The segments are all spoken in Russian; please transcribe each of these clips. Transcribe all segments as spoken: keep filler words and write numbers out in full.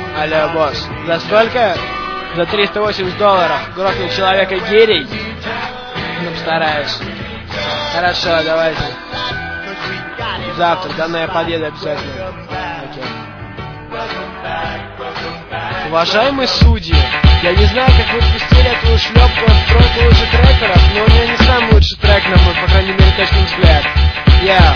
Алло, босс, за сколько? За триста восемьдесят долларов. Грохнул человека гирей. Ну, постараюсь. Хорошо, давайте. Завтра, да, я подъеду обязательно. Окей. Уважаемые судьи, я не знаю, как вы пустили эту шлепку в тройку лучших трекеров, но у меня не самый лучший трек, на мой, по крайней мере, точный взгляд. Я...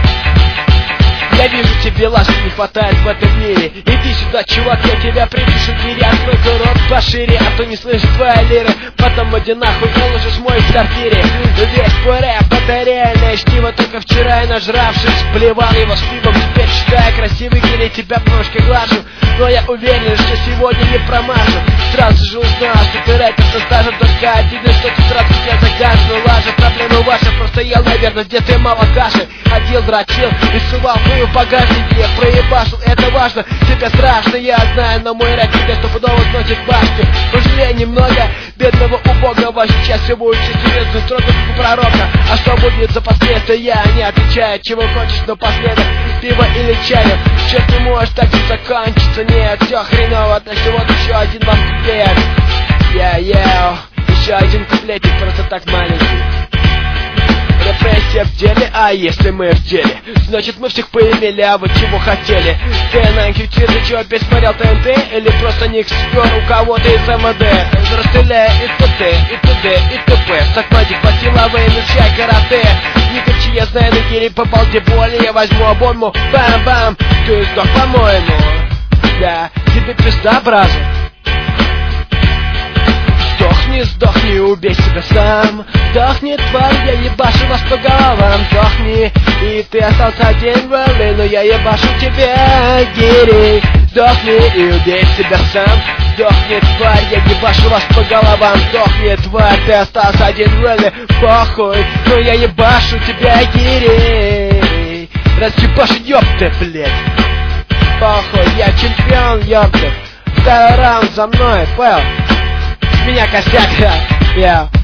Я вижу, тебе ласки не хватает в этом мире. Иди сюда, чувак, я тебя припишу к двери. Открой рот пошире, а то не слышишь твоя лиры. Потом иди нахуй, выложишь мой в квартире. Весь твой рэп, это реальное чтиво. Только вчера я, нажравшись, плевал его с пивом. Теперь считая красивый гири, тебя по ножке глажу. Но я уверен, что сегодня не промажу. Сразу же узнал, что ты рэпер со стажем. Только обидно, что ты сразу тебя загажу. Лажа, проблема ваша, просто ел, наверное, где-то мало каши. Ходил, дрочил и сувал хуй в багажнике. Проебашил, это важно, тебе страшно, я знаю. Но мой рэп тебе стопудово сносит башню. Пожалей немного бедного убогого. Сейчас все будет серьезно, строго как у пророка. А что будет за последствия, я не отвечаю. Чего хочешь напоследок, пиво или чаю? Черт, не может так и закончиться. Нет, все хреново, так что вот еще один вам куплет. Я-яу, еще один куплетик, просто так маленький. Репрессия в деле, а если мы в деле, значит мы всех поимели, а вы чего хотели? Ты на эн кью ти, ты чего опять смотрел тэ эн тэ? Или просто ник спер у кого-то из эм вэ дэ? Расстреляя и т.д, и т.д, и т.п. Сакматик по силовые, начай карате. Не кричи, я знаю, на гире по балде боли. Я возьму обойму, бам-бам, ты сдох, по-моему. Да, тебе пизда, бразу. Сдохни, сдохни, убей себя сам. Сдохни, тварь, я ебашу вас по головам. Сдохни, и ты остался один в ролле, но я ебашу тебя, гири. Сдохни и убей себя сам. Сдохни, тварь, я ебашу вас по головам. Сдохни, тварь, ты остался один в ролле. Похуй, но я ебашу тебя, гири. Разъебашу, ёпты, блядь. Похуй, я чемпион, ёпты. Второй раунд за мной, понял? Меня косяк, я, yeah.